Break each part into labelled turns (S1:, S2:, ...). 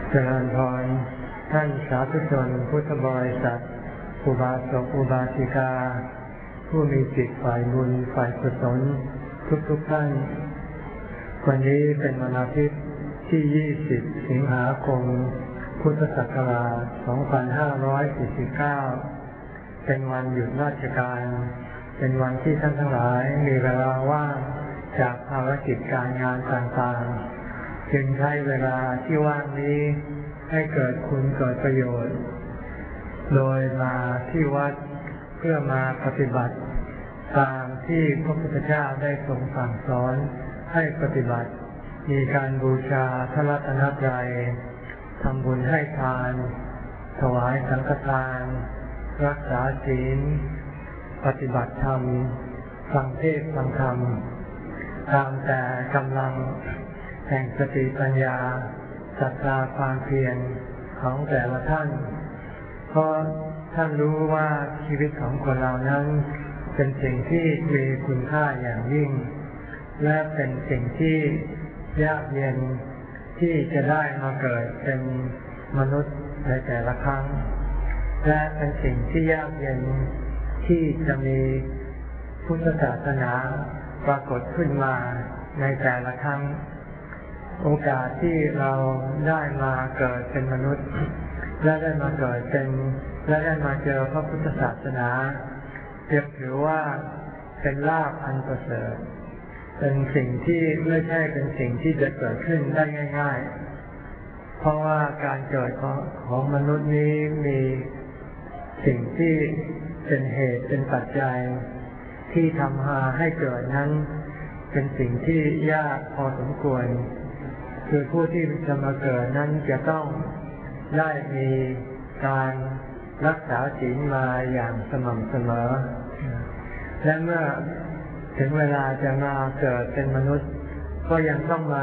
S1: เจริญพรท่านสาธุชนพุทธบริษัทอุบาสกอุบาสิกาผู้มีจิตฝ่ายบุญฝ่ายกุศลทุกท่านวันนี้เป็นวันอาทิตย์ที่20สิงหาคมพุทธศักราช2549เป็นวันหยุดราชการเป็นวันที่ท่านทั้งหลายมีเวลาว่างจากภารกิจการงานต่างๆจึงใช้เวลาที่ว่างนี้ให้เกิดคุณเกิดประโยชน์โดยมาที่วัดเพื่อมาปฏิบัติตามที่พระพุทธเจ้าได้ทรงสั่งสอนให้ปฏิบัติมีการบูชาพระรัตนตรัยทำบุญให้ทานถวายสังฆทานรักษาศีลปฏิบัติธรรมฟังเทศน์ฟังธรรมตามแต่กำลังแห่งสติปัญญาศรัทธาความเพียรของแต่ละท่านเพราะท่านรู้ว่าชีวิตของคนเรานั้นเป็นสิ่งที่มีคุณค่าอย่างยิ่งและเป็นสิ่งที่ยากเย็นที่จะได้มาเกิดเป็นมนุษย์ในแต่ละครั้งและเป็นสิ่งที่ยากเย็นที่จะมีพุทธศาสนาปรากฏขึ้นมาในแต่ละครั้งโอกาสที่เราได้มาเกิดเป็นมนุษย์และได้มาเกิดเป็นและได้มาเจอพระพุทธศาสนาถือว่าเป็นลาภอันประเสริฐเป็นสิ่งที่ไม่ใช่เป็นสิ่งที่จะเกิดขึ้นได้ง่ายๆเพราะว่าการเกิดของมนุษย์นี้มีสิ่งที่เป็นเหตุเป็นปัจจัยที่ทำให้เกิดนั้นเป็นสิ่งที่ยากพอสมควรคือผู้ที่จะมาเกิดนั้นจะต้องได้มีการรักษาศีลมาอย่างสม่ำเสมอและเมื่อถึงเวลาจะมาเกิดเป็นมนุษย์ก็ยังต้องมา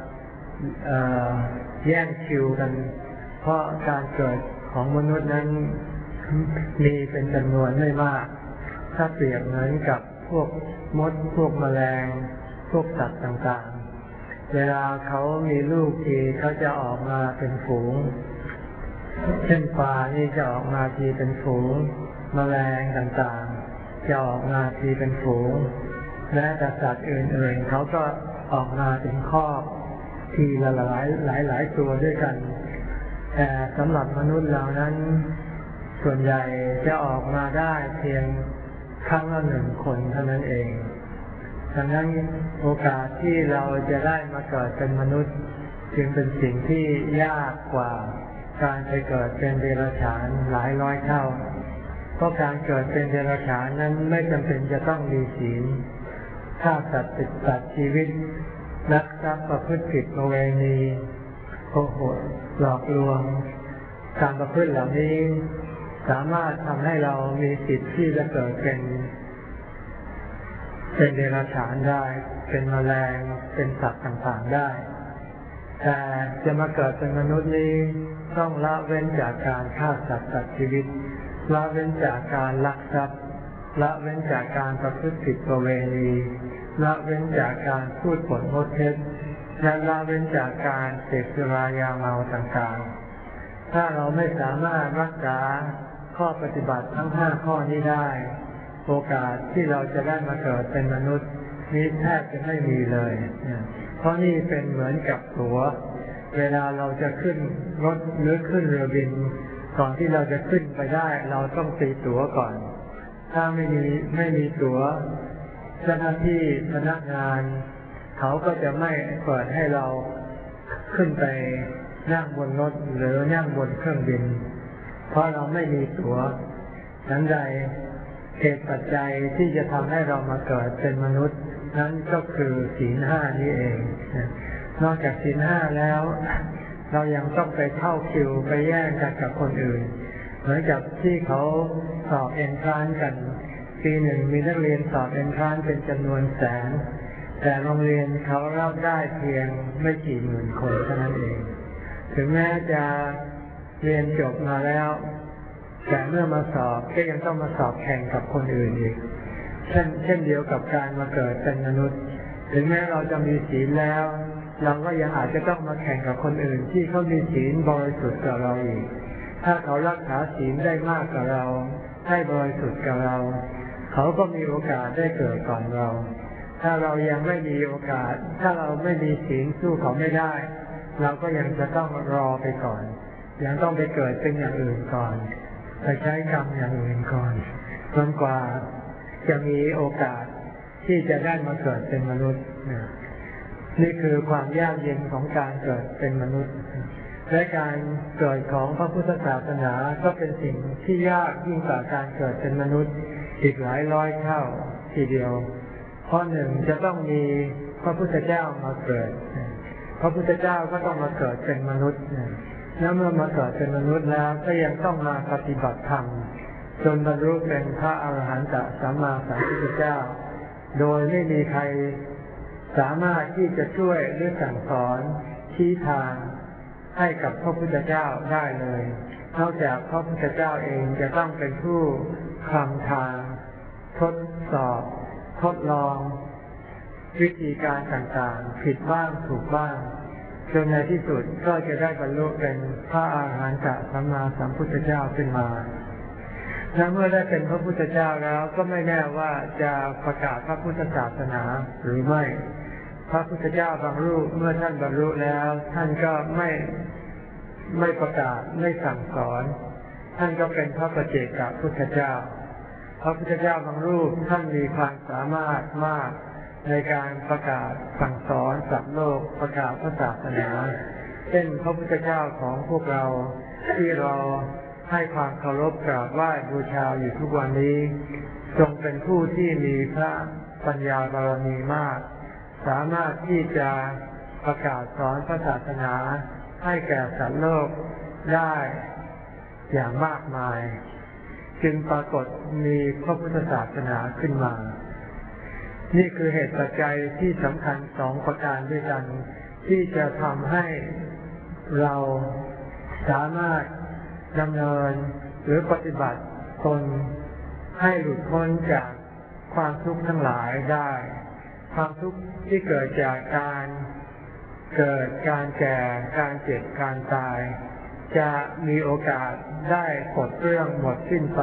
S1: แย่งคิวกันเพราะการเกิดของมนุษย์นั้นมีเป็นจำนวนไม่มากถ้าเปรียบเหมือนกับพวกมดพวกแมลงพวกสัตว์ต่างๆเวลาเขามีลูกทีเขาจะออกมาเป็นฝูงเช่นปลานี่จะออกมาทีเป็นฝูงแมลงต่างๆจะออกมาทีเป็นฝูงและสัตว์อื่นๆเขาก็ออกมาเป็นคอกทีละหลายตัวด้วยกันแต่สำหรับมนุษย์เรานั้นส่วนใหญ่จะออกมาได้เพียงครั้งละ1 คนเท่านั้นเองดังนั้นโอกาสที่เราจะได้มาเกิดเป็นมนุษย์จึงเป็นสิ่งที่ยากกว่าการไปเกิดเป็นเดรัจฉานหลายร้อยเท่าเพราะการเกิดเป็นเดรัจฉานนั้นไม่จำเป็นจะต้องมีศีลฆ่าสัตว์ตัดชีวิตลักทรัพย์ประพฤติผิดประเวณีโกหกหลอกลวงการประพฤติเหล่านี้สามารถทำให้เรามีสิทธิ์ที่จะเกิดเป็นเดรัจฉานได้เป็นแมลงเป็นสัตว์ต่างๆได้แต่จะมาเกิดเป็นมนุษย์นี้ต้องละเว้นจากการฆ่าสัตว์ตัดชีวิตละเว้นจากการลักทรัพย์ละเว้นจากการประพฤติผิดประเวณีละเว้นจากการพูดปดมดเท็จและละเว้นจากการเสพสุรายาเมาต่างๆถ้าเราไม่สามารถรักษาข้อปฏิบัติทั้ง5 ข้อนี้ได้โอกาสที่เราจะได้มาเกิดเป็นมนุษย์นี้แทบจะไม่มีเลยเพราะนี่เป็นเหมือนกับตั๋วเวลาเราจะขึ้นรถหรือขึ้นเรือบินก่อนที่เราจะขึ้นไปได้เราต้องตีตั๋วก่อนถ้าไม่มีตั๋วเจ้าหน้าที่พนักงานเขาก็จะไม่เปิดให้เราขึ้นไปนั่งบนรถหรือนั่งบนเครื่องบินเพราะเราไม่มีตั๋วนั้นใดเหตุปัจจัยที่จะทำให้เรามาเกิดเป็นมนุษย์นั้นก็คือศีล 5นี้เองนอกจากศีล 5แล้วเรายังต้องไปเข้าคิวไปแย่งกันกับคนอื่นเหมือนกับที่เขาสอบเอนทรานซ์กันปีหนึ่งมีนักเรียนสอบเอนทรานซ์เป็นจำนวนแสนแต่โรงเรียนเขารับได้เพียงไม่กี่หมื่นคนเท่านั้นเองถึงแม้จะเรียนจบมาแล้วแต่เมื่อมาสอบก็ยังต้องมาสอบแข่งกับคนอื่นอีกเช่นเดียวกับการมาเกิดเป็นมนุษย์ถึงแม้เราจะมีศีลแล้วเราก็ยังอาจจะต้องมาแข่งกับคนอื่นที่เขามีศีลบริสุทธิ์กว่าเราอีกถ้าเขารักษาศีลได้มากกว่าเราให้บริสุทธิ์กว่าเราเขาก็มีโอกาสได้เกิดก่อนเราถ้าเรายังไม่มีโอกาสถ้าเราไม่มีศีลสู้เขาไม่ได้เราก็ยังจะต้องรอไปก่อนยังต้องไปเกิดเป็นอย่างอื่นก่อนไปใช้กรรมอย่างอื่นก่อนจนกว่าจะมีโอกาสที่จะได้มาเกิดเป็นมนุษย์นี่คือความยากเย็นของการเกิดเป็นมนุษย์และการเกิดของพระพุทธศาสนาก็เป็นสิ่งที่ยากยิ่งกว่าการเกิดเป็นมนุษย์อีกหลายร้อยเท่าทีเดียวเพราะหนึ่งจะต้องมีพระพุทธเจ้ามาเกิดพระพุทธเจ้าก็ต้องมาเกิดเป็นมนุษย์แล้วเมื่อมาเกิดเป็นมนุษย์แล้วก็ยังต้องมาปฏิบัติธรรมจนบรรลุเป็นพระอรหันตสัมมาสัมพุทธเจ้าโดยไม่มีใครสามารถที่จะช่วยหรือสั่งสอนชี้ทางให้กับพระพุทธเจ้าได้เลยนอกจากพระพุทธเจ้าเองจะต้องเป็นผู้คลำทางทดสอบทดลองวิธีการต่างๆผิดบ้างถูกบ้างจนในที่สุดก็จะได้บรรลุเป็นพระอรหันตสัมมาสัมพุทธเจ้าขึ้นมาและเมื่อได้เป็นพระพุทธเจ้าแล้วก็ไม่แน่ว่าจะประกาศพระพุทธศาสนาหรือไม่พระพุทธเจ้าบางรูปเมื่อท่านบรรลุแล้วท่านก็ไม่ประกาศไม่สั่งสอนท่านก็เป็นพระปัจเจกพุทธเจ้าพระพุทธเจ้าบางรูปท่านมีความสามารถมากในการประกาศสั่งสอนสัตว์โลกประกาศพระศาสนาเช่นพระพุทธเจ้าของพวกเราที่เราให้ความเคารพกราบไหว้บูชาอยู่ทุกวันนี้ทรงเป็นผู้ที่มีพระปัญญาบารมีมากสามารถที่จะประกาศสอนพระศาสนาให้แก่สัตว์โลกได้อย่างมากมายจึงปรากฏมีพระพุทธศาสนาขึ้นมานี่คือเหตุปัจจัยที่สำคัญสองประการด้วยกันที่จะทำให้เราสามารถดำเนินหรือปฏิบัติตนให้หลุดพ้นจากความทุกข์ทั้งหลายได้ความทุกข์ที่เกิดจากการเกิดการแก่การเจ็บการตายจะมีโอกาสได้หมดเรื่องหมดสิ้นไป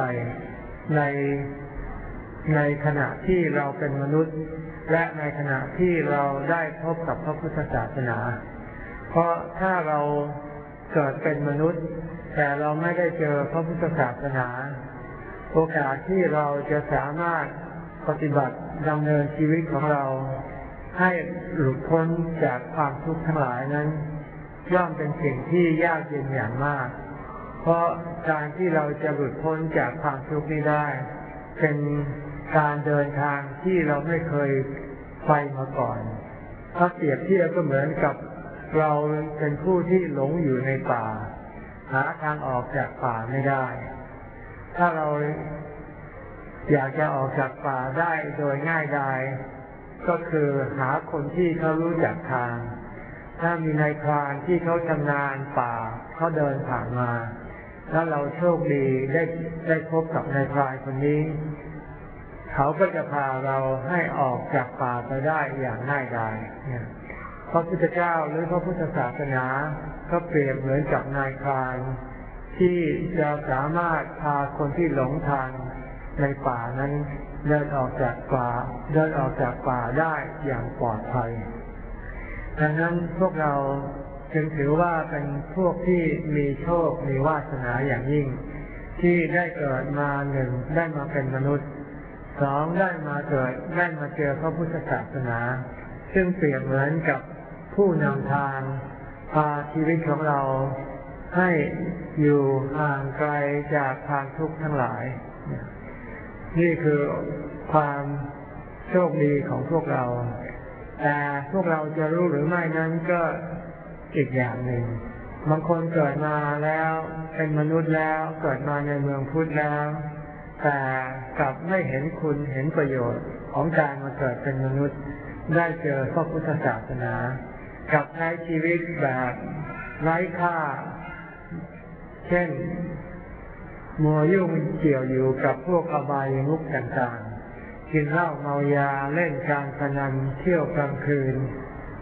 S1: ในขณะที่เราเป็นมนุษย์และในขณะที่เราได้พบกับพระพุทธศาสนาเพราะถ้าเราเกิดเป็นมนุษย์แต่เราไม่ได้เจอพระพุทธศาสนาโอกาสที่เราจะสามารถปฏิบัติดำเนินชีวิตของเราให้หลุดพ้นจากความทุกข์ทั้งหลายนั้นย่อมเป็นสิ่งที่ยากเย็นอย่างมากเพราะการที่เราจะหลุดพ้นจากความทุกข์นี้ได้เป็นการเดินทางที่เราไม่เคยไปมาก่อนถ้าเปรียบเทียบก็เหมือนกับเราเป็นผู้ที่หลงอยู่ในป่าหาทางออกจากป่าไม่ได้ถ้าเราอยากจะออกจากป่าได้โดยง่ายดายก็คือหาคนที่เขารู้จักทางถ้ามีนายพรานที่เขาชำนาญป่าเขาเดินผ่านมาแล้วเราโชคดีได้พบกับนายพรานคนนี้เขาก็จะพาเราให้ออกจากป่าไปได้อย่างง่ายดายพระพุทธเจ้าหรือพระพุทธศาสนาก็เปรียบเหมือนกับนายพรานที่จะสามารถพาคนที่หลงทางในป่านั้นเดินออกจากป่าได้อย่างปลอดภัยดังนั้นพวกเราจึงถือว่าเป็นพวกที่มีโชคมีวาสนาอย่างยิ่งที่ได้เกิดมาหนึ่งได้มาเป็นมนุษย์สองได้มาเกิดได้มาเจอพระพุทธศาสนาซึ่งเปรียบเหมือนกับผู้นำทางพาชีวิตของเราให้อยู่ห่างไกลจากทางทุกข์ทั้งหลายนี่คือความโชคดีของพวกเราแต่พวกเราจะรู้หรือไม่นั้นก็อีกอย่างหนึ่งบางคนเกิดมาแล้วเป็นมนุษย์แล้วเกิดมาในเมืองพุทธแล้วแต่กลับไม่เห็นคุณเห็นประโยชน์ของการมาเกิดเป็นมนุษย์ได้เจอพระพุทธศาสนากลับใช้ชีวิตแบบไร้ค่าเช่นมัวยุ่งเกี่ยวอยู่กับพวกอบายมุขต่างๆกินเหล้าเมายาเล่นการพนันเที่ยวกลางคืน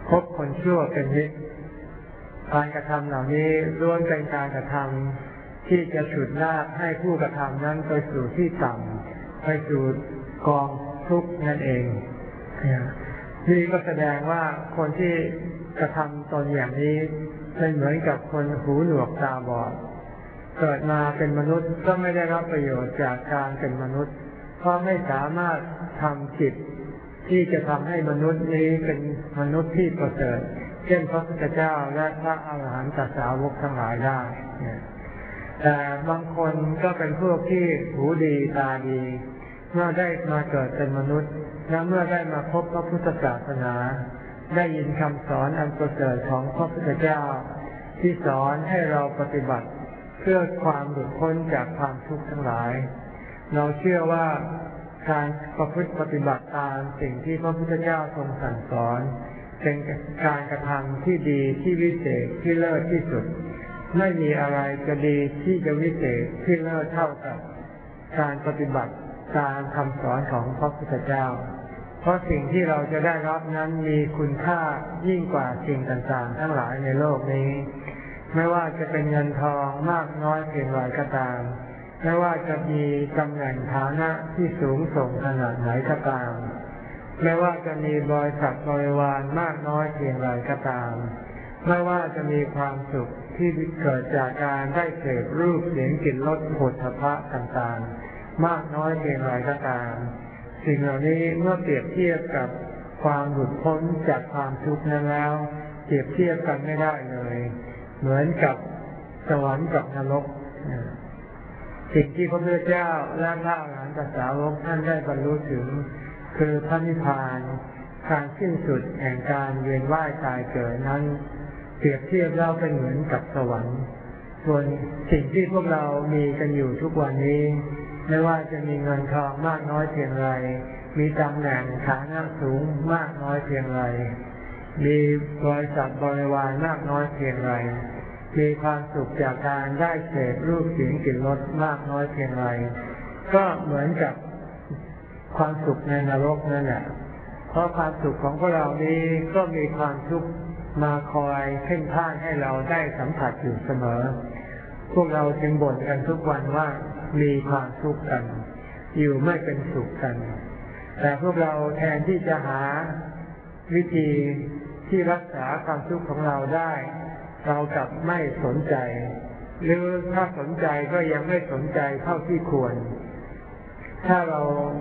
S1: คบคนชั่วเป็นมิตรการกระทำเหล่านี้ล้วนเป็นการกระทำที่จะฉุดลากให้ผู้กระทำนั้นไปสู่ที่ต่ำไปสู่กองทุกข์นั่นเองนี่ก็แสดงว่าคนที่กระทำตนอย่างนี้เป็นเหมือนกับคนหูหนวกตาบอดเกิดมาเป็นมนุษย์ก็ไม่ได้รับประโยชน์จากการเป็นมนุษย์เพราะไม่สามารถทำจิตที่จะทำให้มนุษย์นี้เป็นมนุษย์ที่ประเสริฐเช่นพระพุทธเจ้าและพระอรหันตสาวกทั้งหลายได้แต่บางคนก็เป็นพวกที่หูดีตาดีเมื่อได้มาเกิดเป็นมนุษย์และเมื่อได้มาพบพระพุทธศาสนาได้ยินคำสอนอันประเสริฐของพระพุทธเจ้าที่สอนให้เราปฏิบัติเพื่อความหลุดพ้นจากความทุกข์ทั้งหลายเราเชื่อว่าการประพฤติปฏิบัติตามสิ่งที่พระพุทธเจ้าทรงสั่งสอนเป็นการกระทำที่ดีที่วิเศษที่เลิศที่สุดไม่มีอะไรจะดีที่จะวิเศษที่เลิศเท่ากับการปฏิบัติตามคำสอนของพระพุทธเจ้าเพราะสิ่งที่เราจะได้รับนั้นมีคุณค่ายิ่งกว่าสิ่งต่างๆทั้งหลายในโลกนี้ไม่ว่าจะเป็นเงินทองมากน้อยเพียงไรก็ตามไม่ว่าจะมีตำแหน่งฐานะที่สูงส่งขนาดไหนก็ตามไม่ว่าจะมีบริษัทบริวารมากน้อยเพียงไรก็ตามไม่ว่าจะมีความสุขที่เกิดจากการได้เสพรูปเสียงกลิ่นรสโผฏฐัพพะต่างๆมากน้อยเพียงไรก็ตามสิ่งเหล่านี้เมื่อเปรียบเทียบกับความหลุดพ้นจากความทุกข์นั้นแล้วเปรียบเทียบกันไม่ได้เลยเหมือนกับสวรรค์กับนรกสิ่งที่พระพุทธเจ้าและพระอรหันตสาวกท่านได้บรรลุถึงคือพระนิพพานการสิ้นสุดแห่งการเวียนว่ายตายเกิดนั้นเปรียบเทียบแล้วเป็นเหมือนกับสวรรค์ส่วนสิ่งที่พวกเรามีกันอยู่ทุกวันนี้ไม่ว่าจะมีเงินทองมากน้อยเพียงไรมีตำแหน่งฐานะสูงมากน้อยเพียงไรมีบริษัทบริวารมากน้อยเพียงไรมีความสุขจากการได้เสพรูปเสียงกลิ่นรสมากน้อยเพียงไรก็เหมือนกับความสุขในนรกนั่นแหละเพราะความสุขของพวกเรานี้ก็มีความทุกข์มาคอยเพ่นพ่านให้เราได้สัมผัสอยู่เสมอพวกเราจึงบ่นกันทุกวันว่ามีความทุกข์กันอยู่ไม่เป็นสุขกันแต่พวกเราแทนที่จะหาวิธีที่รักษาความทุกข์ของเราได้เรากลับไม่สนใจหรือถ้าสนใจก็ยังไม่สนใจเท่าที่ควรถ้าเรา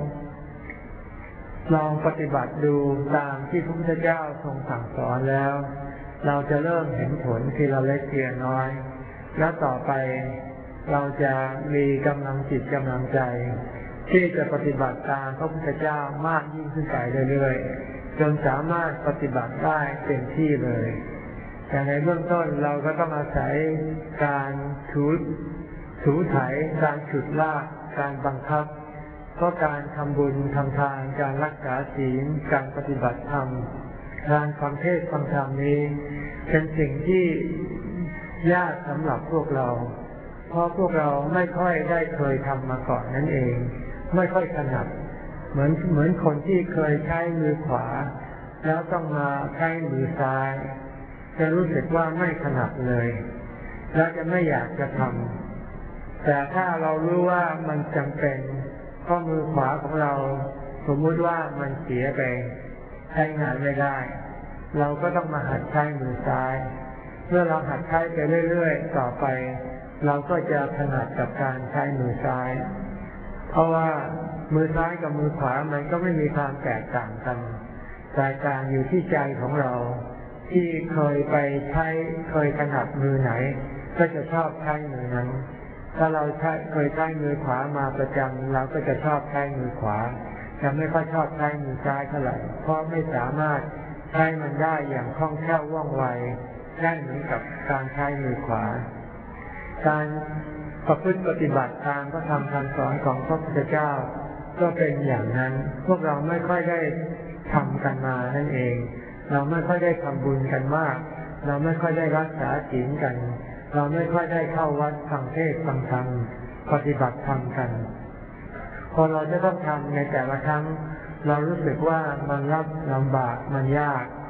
S1: ลองปฏิบัติดูตามที่พระพุทธเจ้าทรงสั่งสอนแล้วเราจะเริ่มเห็นผลทีละเล็กทีละน้อยและต่อไปเราจะมีกำลังจิตกำลังใจที่จะปฏิบัติตามพระพุทธเจ้ามากยิ่งขึ้นไปเรื่อยๆจนสามารถปฏิบัติได้เต็มที่เลยแต่ในเบื้องต้นเราก็ต้องอาศัยการถูไถการฉุดลากการบังคับเพราะการทำบุญทำทานการรักษาศีลการปฏิบัติธรรมการฟังเทศน์ฟังธรรมนี้เป็นสิ่งที่ยากสำหรับพวกเราเพราะพวกเราไม่ค่อยได้เคยทำมาก่อนนั่นเองไม่ค่อยถนัดเหมือนคนที่เคยใช้มือขวาแล้วต้องมาใช้มือซ้ายจะรู้สึกว่าไม่ถนัดเลยและจะไม่อยากจะทำแต่ถ้าเรารู้ว่ามันจำเป็นเพราะมือขวาของเราสมมุติว่ามันเสียไปใช้งานไม่ได้เราก็ต้องมาหัดใช้มือซ้ายเมื่อเราหัดใช้ไปเรื่อยๆต่อไปเราก็จะถนัดกับการใช้มือซ้ายเพราะว่ามือซ้ายกับมือขวามันก็ไม่มีความแตกต่างกันแต่ต่างอยู่ที่ใจของเราที่เคยถนัดมือไหนก็จะชอบใช้มือนั้นถ้าเราเคยใช้มือขวามาประจำเราก็จะชอบใช้มือขวาจะไม่ค่อยชอบใช้มือซ้ายเท่าไหร่เพราะไม่สามารถใช้มันได้อย่างคล่องแคล่วว่องไวได้เหมือนกับการใช้มือขวาการประพฤติปฏิบัติตามพระธรรมคำสอนของพระพุทธเจ้าก็เป็นอย่างนั้นพวกเราไม่ค่อยได้ทำกันมานั่นเองเราไม่ค่อยได้ทำบุญกันมากเราไม่ค่อยได้รักษาศีลกันเราไม่ค่อยได้เข้าวัดฟังเทศน์ฟังธรรมปฏิบัติธรรมกันพอเราจะต้องทำในแต่ละครั้งเรารู้สึกว่ามันลำบากมันยาก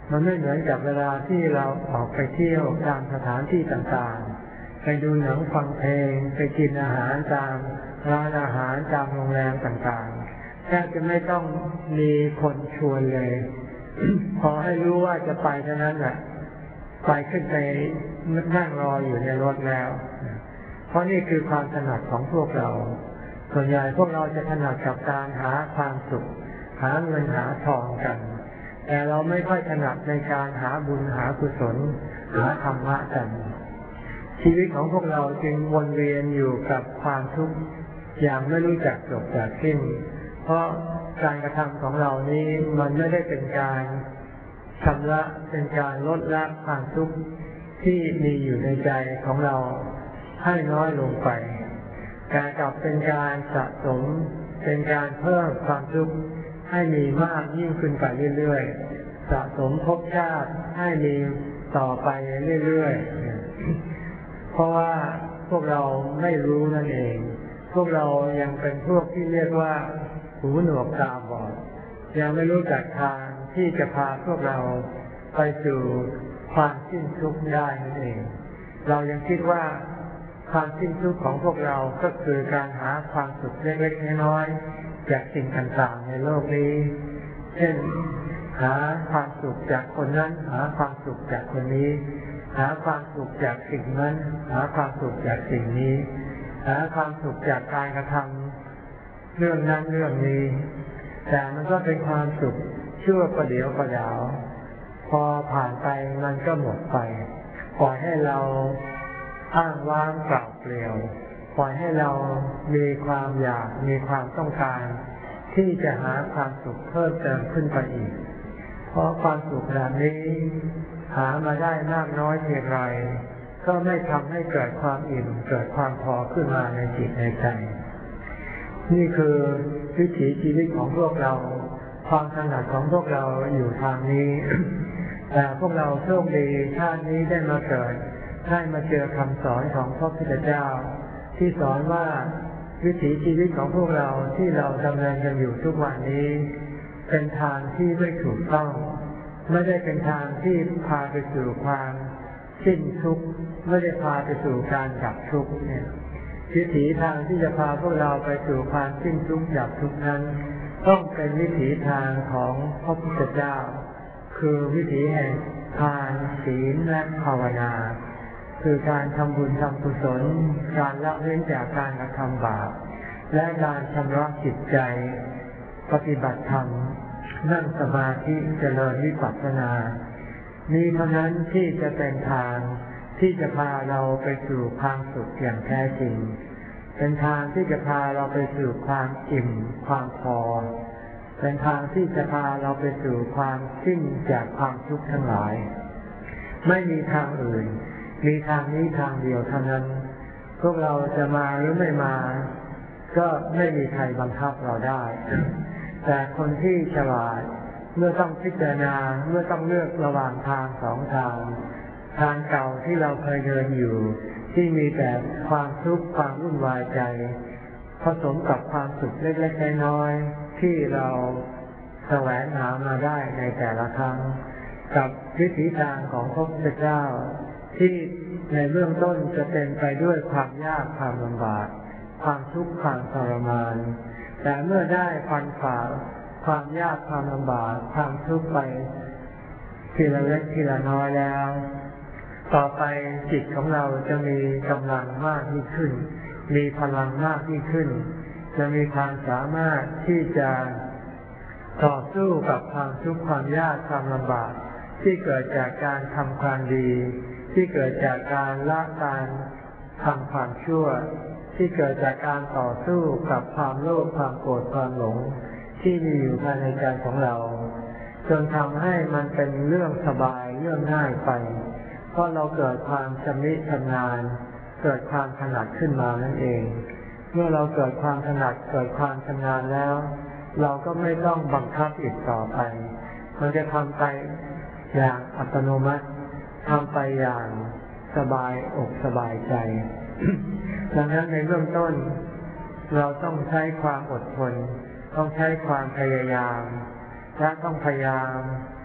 S1: มันไม่เหมือนกับเวลาที่เราออกไปเที่ยวตามสถานที่ต่างๆไปดูหนังฟังเพลงไปกินอาหารตามร้านอาหารตามโรงแรมต่างๆแทบจะไม่ต้องมีคนชวนเลย พอให้รู้ว่าจะไปเท่านั้นแหละไปขึ้นไปนั่งรออยู่ในรถแล้วเพราะนี่คือความถนัดของพวกเราส่วนใหญ่พวกเราจะถนัดกับการหาความสุขหาเงินหาทองกันแต่เราไม่ค่อยถนัดในการหาบุญหากุศลหาธรรมะกันชีวิตของพวกเราจึงวนเวียนอยู่กับความทุกข์อย่างไม่รู้จักจบจากสิ้นเพราะการกระทำของเรานี้มันไม่ได้เป็นการชำระเป็นการลดละความทุกข์ที่มีอยู่ในใจของเราให้น้อยลงไปแต่กลับเป็นการสะสมเป็นการเพิ่มความทุกข์ให้มีมากยิ่งขึ้นไปเรื่อยๆสะสมภพชาติให้มีต่อไปเรื่อยๆเพราะว่าพวกเราไม่รู้นั่นเองพวกเรายังเป็นพวกที่เรียกว่าหูหนวกตาบอดยังไม่รู้จักทางที่จะพาพวกเราไปสู่ความสิ้นทุกข์ได้นั่นเองเรายังคิดว่าความสิ้นทุกข์ของพวกเราก็คือการหาความสุขเล็กๆน้อยๆจากสิ่งต่างๆในโลกนี้เช่นหาความสุขจากคนนั้นหาความสุขจากคนนี้หาความสุขจากสิ่งนั้นหาความสุขจากสิ่งนี้หาความสุขจากการกระทำเรื่องนั้นเรื่องนี้แต่มันก็เป็นความสุขชั่วประเดี๋ยวประดาวพอผ่านไปมันก็หมดไปปล่อยให้เราอ้างว้างเปล่าเปลี่ยวปล่อยให้เรามีความอยากมีความต้องการที่จะหาความสุขเพิ่มเติมขึ้นไปอีกเพราะความสุขแบบนี้หามาได้มากน้อยเพียงไรก็ไม่ทำให้เกิดความอิ่มเกิดความพอขึ้นมาในจิตในใจนี่คือวิถีชีวิตของพวกเราความถนัดของพวกเราอยู่ทางนี้ แต่พวกเราโชคดีชาตินี้ได้มาเกิดได้มาเจอคำสอนของพระพุทธเจ้าที่สอนว่าวิถีชีวิตของพวกเราที่เราดำเนินกันอยู่ทุกวันนี้เป็นทางที่ไม่ถูกต้องไม่ได้เป็นทางที่พาไปสู่ความสิ้นทุกข์ไม่ได้พาไปสู่การดับทุกข์เนี่ยวิถีทางที่จะพาพวกเราไปสู่ความสิ้นทุกข์ดับทุกข์นั้นต้องเป็นวิถีทางของพระพุทธเจ้าคือวิถีแห่งทานศีลและภาวนาคือการทำบุญทำกุศลการละเว้นจากการกระทำบาปและการชำระจิตใจปฏิบัติธรรมนั่งสมาธิเจริญวิปัสสนานี้เท่านั้นที่จะเป็นทางที่จะพาเราไปสู่ความสุขอย่างแท้จริงเป็นทางที่จะพาเราไปสู่ความอิ่มความพอเป็นทางที่จะพาเราไปสู่ความสิ้นจากความทุกข์ทั้งหลายไม่มีทางอื่นมีทางนี้ทางเดียวเท่านั้นพวกเราจะมาหรือไม่มาก็ไม่มีใครบังคับเราได้แต่คนที่ฉลาดเมื่อต้องพิจารณาเมื่อต้องเลือกระหว่างทางสองทางเก่าที่เราเคยเดินอยู่ที่มีแต่ความทุกข์ความวุ่นวายใจผสมกับความสุขเล็กๆน้อยๆที่เราแสวงหามาได้ในแต่ละครั้งกับวิถีทางของพระพุทธเจ้าที่ในเบื้องต้นจะเต็มไปด้วยความยากความลำบากความทุกข์ความทรมานแต่เมื่อได้ฟันฝ่าความยากความลำบากความทุกข์ไปทีละเล็กทีละน้อยแล้วต่อไปจิตของเราจะมีกำลังมากยิ่งขึ้นมีพลังมากยิ่งขึ้นจะมีความสามารถที่จะต่อสู้กับความทุกข์ความยากความลำบากที่เกิดจากการทำความดีที่เกิดจากการละการทำความชั่วที่เกิดจากการต่อสู้กับความโลภความโกรธความหลงที่มีอยู่ภายในใจของเราจนทำให้มันเป็นเรื่องสบายเรื่องง่ายไปเพราะเราเกิดความชำนิชำนาญเกิดความถนัดขึ้นมานั่นเองเมื่อเราเกิดความถนัดเกิดความชำนาญแล้วเราก็ไม่ต้องบังคับอีกต่อไปมันจะทำไปอย่างอัตโนมัติทำไปอย่างสบายอกสบายใจ ดังนั้นในเบื้องต้นเราต้องใช้ความอดทนต้องใช้ความพยายามและต้องพยายาม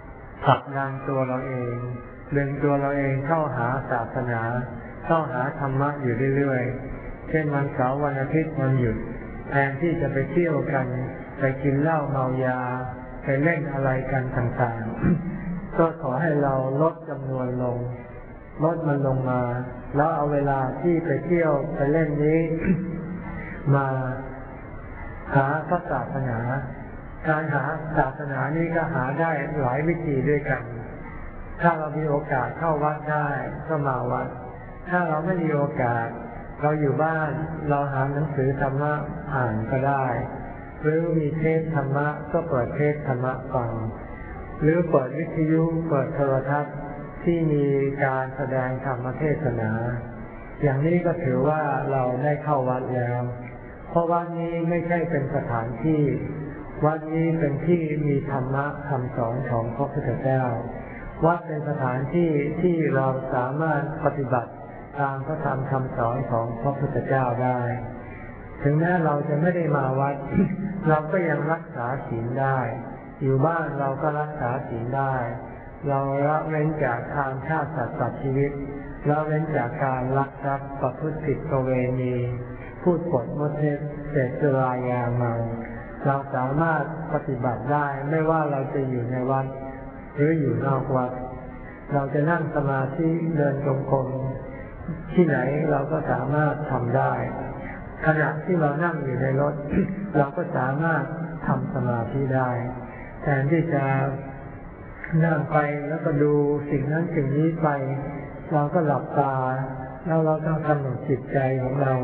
S1: ผลักดันตัวเราเองดึงตัวเราเองเข้าหาศาสนาเข้าหาธรรมะอยู่เรื่อยๆเช่นวันเสาร์วันอาทิตย์วันหยุดแทนที่จะไปเที่ยวกันไปกินเหล้าเมายาไปเล่นอะไรกันต่างๆก็ขอให้เราลดจำนวนลงลดมันลงมาแล้วเอาเวลาที่ไปเที่ยวไปเล่นนี้ มาหาพระศาสนาการหาศาสนานี้ก็หาได้หลายวิธีด้วยกันถ้าเรามีโอกาสเข้าวัดได้ก็มาวัดถ้าเราไม่มีโอกาสเราอยู่บ้านเราหาหนังสือธรรมะอ่านก็ได้หรือมีเทศธรรมะก็เปิดเทศธรรมะฟังหรือเปิดวิทยุเปิดโทรทัศน์ที่มีการแสดงธรรมเทศนาอย่างนี้ก็ถือว่าเราได้เข้าวัดแล้วเพราะวัดนี้ไม่ใช่เป็นสถานที่วัดนี้เป็นที่มีธรรมะคำสอนของพระพุทธเจ้าวัดเป็นสถานที่ที่เราสามารถปฏิบัติตามพระธรรมคำสอนของพระพุทธเจ้าได้ถึงแม้เราจะไม่ได้มาวัด เราก็ยังรักษาศีลได้อยู่บ้านเราก็รักษาศีลได้เราละเว้นจากการฆ่าสัตว์ตัดชีวิตละเว้นจากการลักทรัพย์ประพฤติผิดประเวณีพูดปดมดเท็จเสพสุรายาเมาเราสามารถปฏิบัติได้ไม่ว่าเราจะอยู่ในวัดหรืออยู่นอกวัดเราจะนั่งสมาธิเดินจงกรมที่ไหนเราก็สามารถทำได้ขณะที่เรานั่งอยู่ในรถ เราก็สามารถทำสมาธิได้แทนที่จะนั่งไปแล้วก็ดูสิ่งนั้นสิ่งนี้ไปเราก็หลับตาแล้วเราต้องกำหนดจิตใจของเรา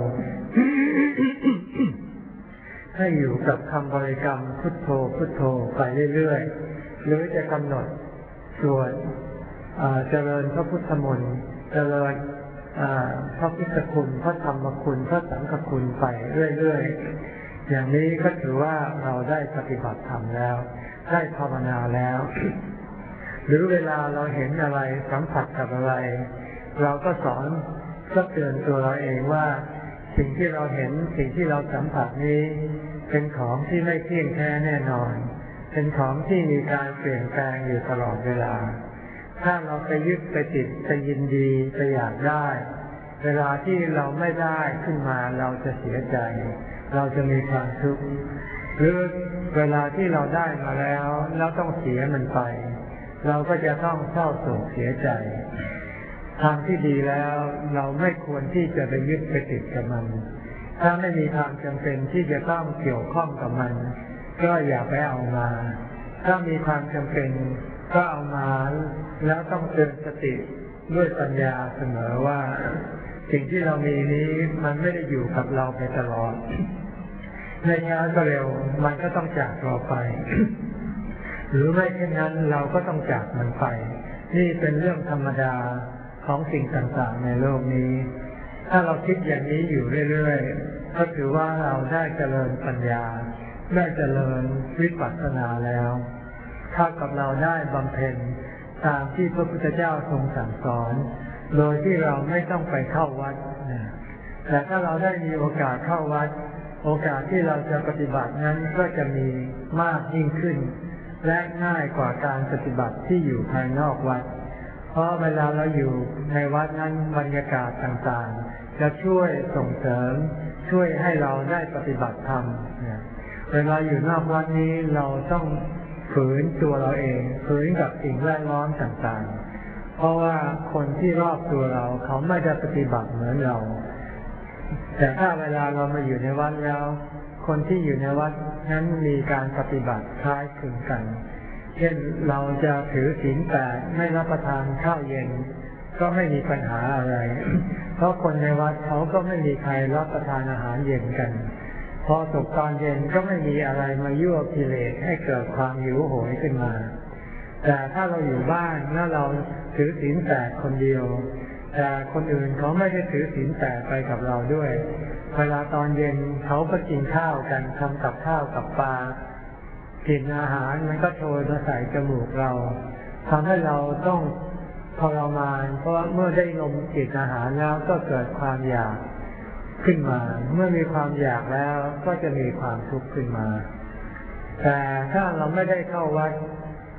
S1: ให้อยู่กับคำบริกรรมพุทโธพุทโธไปเรื่อยๆหรือจะกำหนดสวดเจริญพระพุทธมนต์เจริญพระพุทธคุณพระธรรมคุณพระสังฆคุณไปเรื่อยๆอย่างนี้ก็ถือว่าเราได้ปฏิบัติธรรมแล้วได้ภาวนาแล้ว หรือเวลาเราเห็นอะไรสัมผัสกับอะไรเราก็สอนก็เตือนตัวเราเองว่าสิ่งที่เราเห็นสิ่งที่เราสัมผัสนี้เป็นของที่ไม่เที่ยงแท้แน่นอนเป็นของที่มีการเปลี่ยนแปลงอยู่ตลอดเวลาถ้าเราไปยึดไปติดไปยินดีไปอยากได้เวลาที่เราไม่ได้ขึ้นมาเราจะเสียใจเราจะมีความทุกข์หรือเวลาที่เราได้มาแล้วเราต้องเสียมันไปเราก็จะต้องเศร้าโศกเสียใจทางที่ดีแล้วเราไม่ควรที่จะไปยึดไปติดกับมันถ้าไม่มีความจำเป็นที่จะต้องเกี่ยวข้องกับมันก็อย่าไปเอามาถ้ามีความจำเป็นก็เอามาแล้วต้องเตือนสติด้วยปัญญาเสมอว่าสิ่งที่เรามีนี้มันไม่ได้อยู่กับเราไปตลอดในช้าก็เร็วมันก็ต้องจากเราไป หรือไม่เช่นนั้นเราก็ต้องจากมันไปนี่เป็นเรื่องธรรมดาของสิ่งต่างๆในโลกนี้ถ้าเราคิดอย่างนี้อยู่เรื่อยๆก็ถือว่าเราได้เจริญปัญญาได้เจริญวิปัสสนาแล้วเท่ากับเราได้บำเพ็ญตามที่พระพุทธเจ้าทรงสั่งสอนโดยที่เราไม่ต้องไปเข้าวัดแต่ถ้าเราได้มีโอกาสเข้าวัดโอกาสที่เราจะปฏิบัตินั้นก็จะมีมากยิ่งขึ้นและง่ายกว่าการปฏิบัติที่อยู่ภายนอกวัดเพราะเวลาเราอยู่ในวัดนั้นบรรยากาศต่างๆจะช่วยส่งเสริมช่วยให้เราได้ปฏิบัติธรรมเวลาอยู่นอกวัดนี้เราต้องฝืนตัวเราเองฝืนกับสิ่งแวดล้อมต่างๆเพราะว่าคนที่รอบตัวเราเขาไม่ได้ปฏิบัติเหมือนเราแต่ถ้าเวลาเรามาอยู่ในวัดแล้วคนที่อยู่ในวัดนั้นมีการปฏิบัติคล้ายคลึงกันเช่นเราจะถือศีล8ไม่รับประทานข้าวเย็นก็ไม่มีปัญหาอะไร เพราะคนในวัดเขาก็ไม่มีใครรับประทานอาหารเย็นกันพอตกตอนเย็นก็ไม่มีอะไรมายั่วกิเลสให้เกิดความหิวโหยขึ้นมาแต่ถ้าเราอยู่บ้านแล้วเราถือศีล8คนเดียวแต่คนอื่นเขาไม่ได้ถือศีล8ไปกับเราด้วยเวลาตอนเย็นเขาก็กินข้าวกันทำกับข้าวกับปลากินอาหารมันก็โชยมาใส่จมูกเราทำให้เราต้องทรมานเพราะเมื่อได้ลมกินอาหารแล้วก็เกิดความอยากขึ้นมาเมื่อมีความอยากแล้วก็จะมีความทุกข์ขึ้นมาแต่ถ้าเราไม่ได้เข้าวัด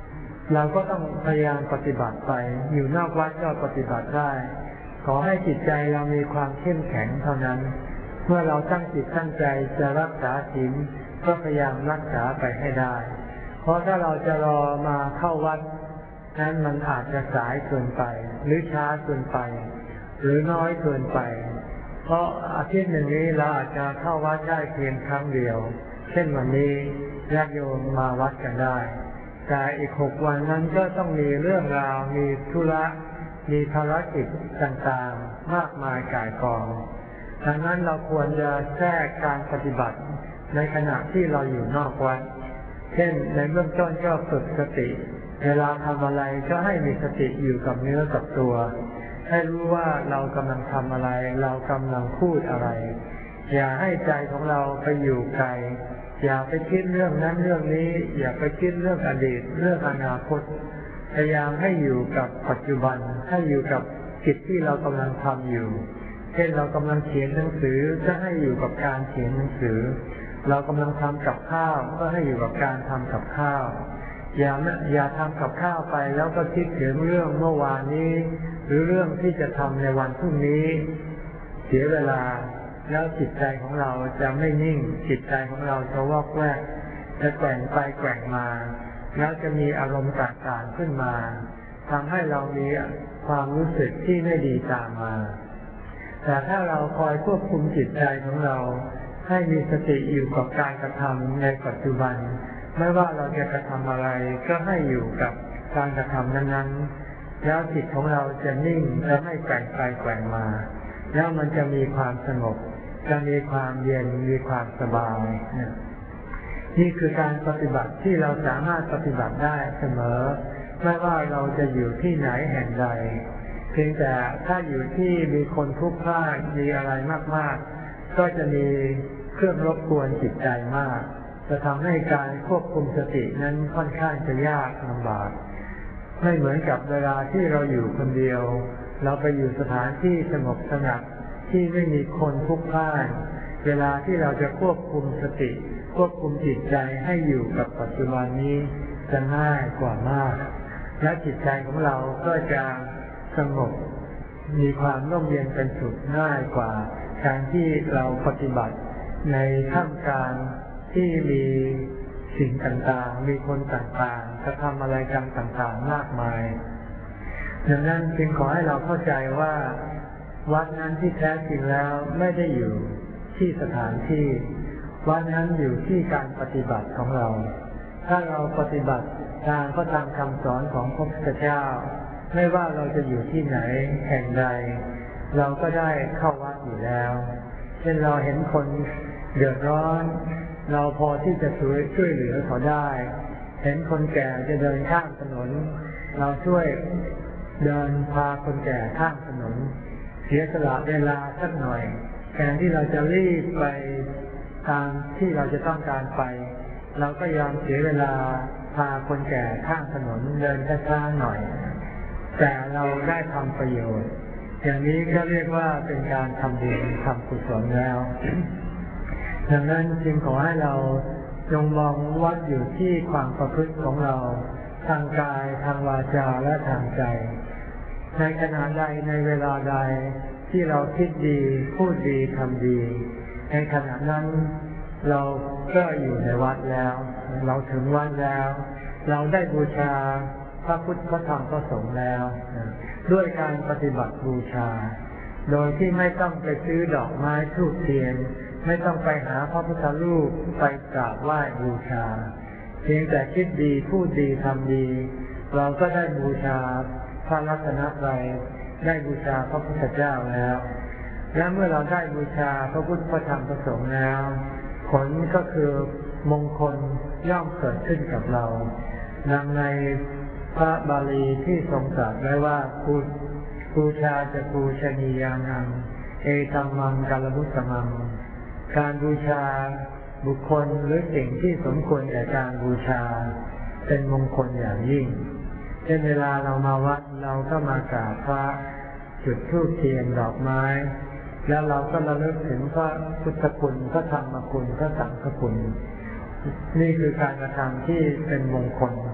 S1: เราก็ต้องพยายามปฏิบัติไปอยู่นอกวัดก็ปฏิบัติได้ขอให้จิตใจเรามีความเข้มแข็งเท่านั้นเมื่อเราตั้งจิตตั้งใจจะรักษาศีลก็พยายามรักษาไปให้ได้เพราะถ้าเราจะรอมาเข้าวัดนั้นมันอาจจะสายเกินไปหรือช้าเกินไปหรือน้อยเกินไปเพราะอาทิตย์หนึ่งนี้เราอาจจะเข้าวัดได้เพียงครั้งเดียวเช่นวันนี้ญาติโยมมาวัดกันได้แต่อีก6 วันนั้นก็ต้องมีเรื่องราวมีธุระมีภารกิจต่างๆมากมายก่ายกองดังนั้นเราควรจะแทรกการปฏิบัติในขณะที่เราอยู่นอกวัดเช่นในเบื้องต้นก็ฝึกสติเวลาทำอะไรก็ให้มีสติอยู่กับเนื้อกับตัวให้รู้ว่าเรากำลังทำอะไรเรากำลังพูดอะไรอย่าให้ใจของเราไปอยู่ไกลอย่าไปคิดเรื่องนั้นเรื่องนี้อย่าไปคิดเรื่องอดีตเรื่องอนาคตพยายามให้อยู่กับปัจจุบันให้อยู่กับกิจที่เรากำลังทำอยู่เช่นเรากำลังเขียนหนังสือก็ให้อยู่กับการเขียนหนังสือเรากำลังทำกับข้าวก็ให้อยู่กับการทำกับข้าวอย่าทำกับข้าวไปแล้วก็คิดถึงเรื่องเมื่อวานนี้หรือเรื่องที่จะทำในวันพรุ่งนี้เสียเวลาแล้วจิตใจของเราจะไม่นิ่งจิตใจของเราจะวอกแวกจะแกว่งไปแกว่งมาแล้วจะมีอารมณ์ต่างๆขึ้นมาทำให้เรามีความรู้สึกที่ไม่ดีตามมาแต่ถ้าเราคอยควบคุมจิตใจของเราให้มีสติอยู่กับการกระทำในปัจจุบันไม่ว่าเราจะกระทำอะไรก็ให้อยู่กับการกระทำนั้นๆแล้วจิตของเราจะนิ่งและไม่แกว่งไปแกว่งมาแล้วมันจะมีความสงบจะมีความเย็นมีความสบายนี่คือการปฏิบัติที่เราสามารถปฏิบัติได้เสมอไม่ว่าเราจะอยู่ที่ไหนแห่งใดเพียงแต่ถ้าอยู่ที่มีคนพลุกพล่านมีอะไรมากๆก็จะมีเครื่องรบกวนจิตใจมากจะทำให้การควบคุมสตินั้นค่อนข้างจะยากลำบากไม่เหมือนกับเวลาที่เราอยู่คนเดียวเราไปอยู่สถานที่สงบสงัดที่ไม่มีคนพลุกพล่านเวลาที่เราจะควบคุมสติควบคุมจิตใจให้อยู่กับปัจจุบันนี้จะง่ายกว่ามากและจิตใจของเราก็จะสงบมีความร่มเย็นเป็นสุขง่ายกว่าการที่เราปฏิบัติในท่ามกลางที่มีสิ่งต่างๆมีคนต่างๆกระทำอะไรกันต่างๆมากมายดังนั้นจึงขอให้เราเข้าใจว่าวัดนั้นที่แท้จริงแล้วไม่ได้อยู่ที่สถานที่วัดนั้นอยู่ที่การปฏิบัติของเราถ้าเราปฏิบัติตามพระธรรมคำสอนของพระพุทธเจ้าไม่ว่าเราจะอยู่ที่ไหนแห่งใดเราก็ได้เข้าวัดอยู่แล้วเช่นเราเห็นคนเดือดร้อนเราพอที่จะช่วยเหลือเขาได้เห็นคนแก่จะเดินข้ามถนนเราช่วยเดินพาคนแก่ข้ามถนนเสียสละเวลาสักหน่อยแทนที่เราจะรีบไปตามที่เราจะต้องการไปเราก็ยอมเสียเวลาพาคนแก่ข้ามถนนเดินช้าๆหน่อยแต่เราได้ทำประโยชน์อย่างนี้ก็เรียกว่าเป็นการทำบุญทำกุศลแล้วดังนั้นจึงขอให้เราจงมองวัดอยู่ที่ความประพฤติของเราทางกายทางวาจาและทางใจในขณะใดในเวลาใดที่เราคิดดีพูดดีทำดีในขณะนั้นเราก็อยู่ในวัดแล้วเราถึงวัดแล้วเราได้บูชาพระพุทธพระธรรมพระสงฆ์แล้วด้วยการปฏิบัติบูชาโดยที่ไม่ต้องไปซื้อดอกไม้ธูปเทียนไม่ต้องไปหาพระพุทธรูปไปกราบไหว้บูชาเพียงแต่คิดดีพูดดีทำดีเราก็ได้บูชาพระรัตนตรัยได้บูชาพระพุทธเจ้าแล้วและเมื่อเราได้บูชาพระพุทธพระธรรมพระสงฆ์แล้วผลก็คือมงคลย่อมเกิดขึ้นกับเราดังในพระบาลีที่ทรงตรัสไว้ว่าบูชาจะบูชนียานังเอตัมมังกัลมุตตมังการบูชาบุคคลหรือสิ่งที่สมควรแก่การบูชาเป็นมงคลอย่างยิ่งเช่นเวลาเรามาวัดเราก็มากราบพระจุดธูปเทียนดอกไม้แล้วเราก็ระลึกถึงพระพุทธคุณพระธรรมคุณพระสังฆคุณนี่คือการกระทำที่เป็นมงคล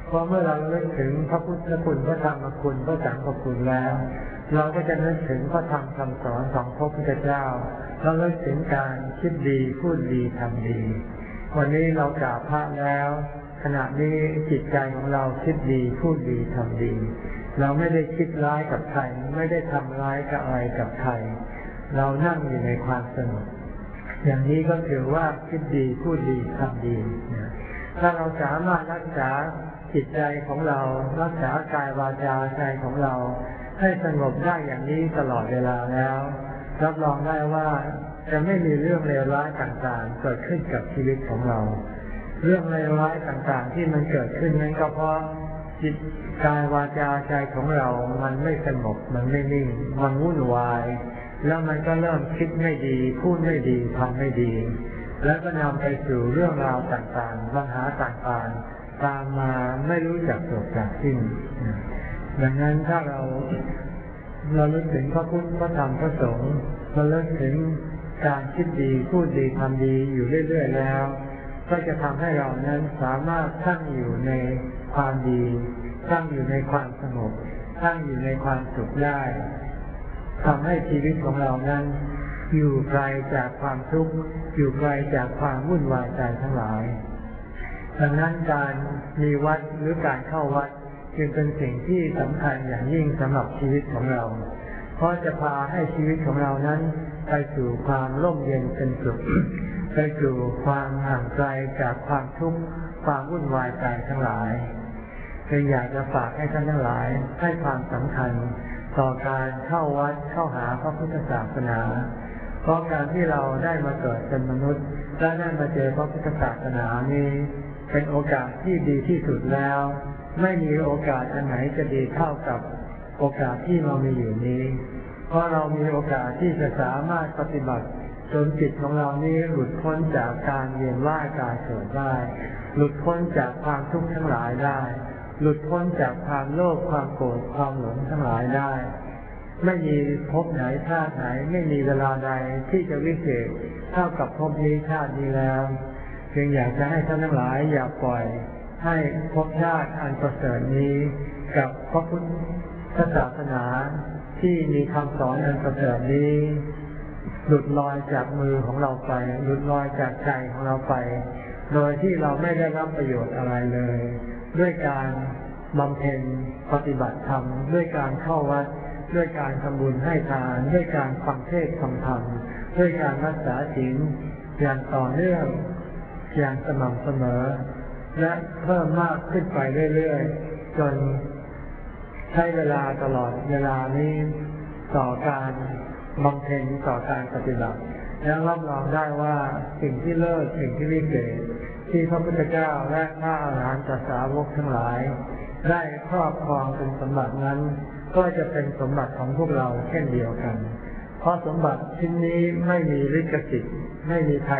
S1: เพราะเมื่อเรานึกถึงพระพุทธคุณพระธรรมคุณพระสังฆคุณแล้วเราก็จะนึกถึงพระธรรมคำสอนของพระพุทธเจ้าเรานึกถึงการคิดดีพูดดีทำดีวันนี้เรากราบพระแล้วขณะนี้จิตใจของเราคิดดีพูดดีทำดีเราไม่ได้คิดร้ายกับใครไม่ได้ทำร้ายกับอะไรกับใครเรานั่งอยู่ในความสงบอย่างนี้ก็ถือว่าคิดดีพูดดีทำดีถ้าเราสามารถรักษาจิตใจของเรารักษากายวาจาใจของเราให้สงบได้อย่างนี้ตลอดเวลาแล้วรับรองได้ว่าจะไม่มีเรื่องเลวร้ายต่างๆเกิดขึ้นกับชีวิตของเราเรื่องเลวร้ายต่างๆที่มันเกิดขึ้นนั้นก็เพราะจิตกายวาจาใจของเรามันไม่สงบมันไม่นิ่งมันวุ่นวายแล้วมันก็เริ่มคิดไม่ดีพูดไม่ดีทำไม่ดีแล้วก็นำไปสู่เรื่องราวต่างๆปัญหาต่างๆตามมาไม่รู้จักจบจากสิ้นดังนั้นถ้าเราลึกถึงพระพุทธพระธรรมพระสงฆ์เราลึกถึงการคิดดีพูดดีทำดีอยู่เรื่อยๆแล้วก็จะทำให้เรานั้นสามารถตั้งอยู่ในความดีตั้งอยู่ในความสงบตั้งอยู่ในความสุขได้ทำให้ชีวิตของเรานั้นอยู่ไกลจากความทุกข์อยู่ไกลจากความวุ่นวายใจทั้งหลายดังนั้นการมีวัดหรือการเข้าวัดจึงเป็นสิ่งที่สำคัญอย่างยิ่งสำหรับชีวิตของเราเพราะจะพาให้ชีวิตของเรานั้นไปสู่ความร่มเย็นเป็นสุข ไปสู่ความห่างไกลจากความทุกข์ความวุ่นวายใจทั้งหลายจึงอยากจะฝากให้ท่านทั้งหลายให้ความสำคัญต่อการเข้าวัดเข้าหาพระพุทธศาสนาเพราะการที่เราได้มาเกิดเป็นมนุษย์และได้มาเจอพระพุทธศาสนานี้เป็นโอกาสที่ดีที่สุดแล้วไม่มีโอกาสอันไหนจะดีเท่ากับโอกาสที่เรามีอยู่นี้เพราะเรามีโอกาสที่จะสามารถปฏิบัติจนจิตของเรานี้หลุดพ้นจากการเวียนว่ายตายเกิดได้หลุดพ้นจากความทุกข์ทั้งหลายได้หลุดพ้นจากความโลภความโกรธความหลงทั้งหลายได้ไม่มีภพไหนชาติไหนไม่มีเวลาใดที่จะวิเศษเท่ากับภพนี้ชาตินี้แล้วจึงอยากจะให้ท่านทั้งหลายอย่าปล่อยให้ภพชาติอันประเสริฐนี้กับพระพุทธศาสนาที่มีคำสอนอันประเสริฐนี้หลุดลอยจากมือของเราไปหลุดลอยจากใจของเราไปโดยที่เราไม่ได้รับประโยชน์อะไรเลยด้วยการบำเพ็ญปฏิบัติธรรมด้วยการเข้าวัดด้วยการทำบุญให้ทานด้วยการฟังเทศน์ฟังธรรมด้วยการรักษาศีลอย่างต่อเนื่องอย่างสม่ำเสมอและเพิ่มมากขึ้นไปเรื่อยๆจนใช้เวลาตลอดเวลานี้ต่อการบำเพ็ญต่อการปฏิบัติแล้วรับรองได้ว่าสิ่งที่เลิศสิ่งที่วิเศษที่พระพุทธเจ้าและพระอรหันตสาวกทั้งหลายได้ครอบครองเป็นสมบัตินั้นก็จะเป็นสมบัติของพวกเราเช่นเดียวกันเพราะสมบัติชิ้นนี้ไม่มีลิขสิทธิ์ไม่มีใคร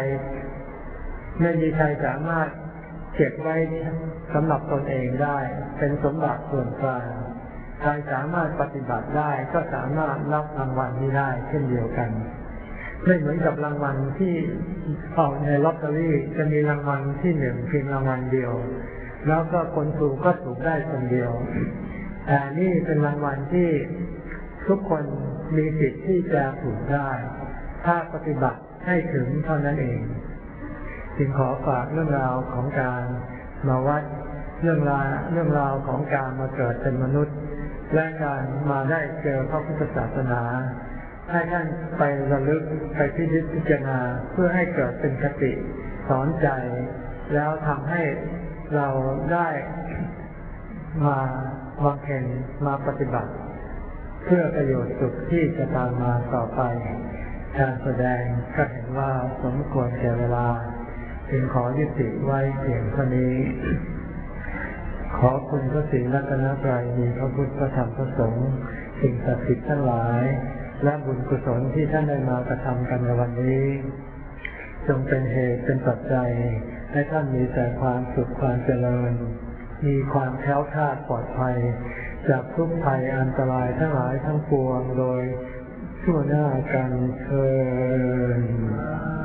S1: สามารถเก็บไว้สำหรับตนเองได้เป็นสมบัติส่วนกลางใครสามารถปฏิบัติได้ก็สามารถรับรางวัลนี้ได้เช่นเดียวกันไม่เหมือนกับรางวัลที่ออกในลอตเตอรี่จะมีรางวัลที่หนึ่งเพียงรางวัลเดียวแล้วก็คนถูกก็ถูกได้คนเดียวแต่นี่เป็นรางวัลที่ทุกคนมีสิทธิ์ที่จะถูกได้ถ้าปฏิบัติให้ถึงเท่านั้นเองจึงขอฝากเรื่องราวของการมาวัดเรื่องราวของการมาเกิดเป็นมนุษย์และการมาได้เจอพระพุทธศาสนาให้ท่านไประลึกไปพิจารณาเพื่อให้เกิดเป็นคติสอนใจแล้วทำให้เราได้มาบำเพ็ญมาปฏิบัติเพื่อประโยชน์สุขที่จะตามมาต่อไปการแสดงก็เห็นว่าสมควรแก่เวลาจึงขอยุติไว้เพียงเท่านี้ขอคุณพระศรีรัตนตรัยมีพระพุทธพระธรรมพระสงฆ์สิ่งศักดิ์สิทธิ์ทั้งหลายและบุญกุศลที่ท่านได้มากระทำกันในวันนี้จงเป็นเหตุเป็นปัจจัยให้ท่านมีแต่ความสุขความเจริญมีความแคล้วคลาดปลอดภัยจากทุกภัยอันตรายทั้งหลายทั้งปวงโดยทั่วหน้ากันเทอญ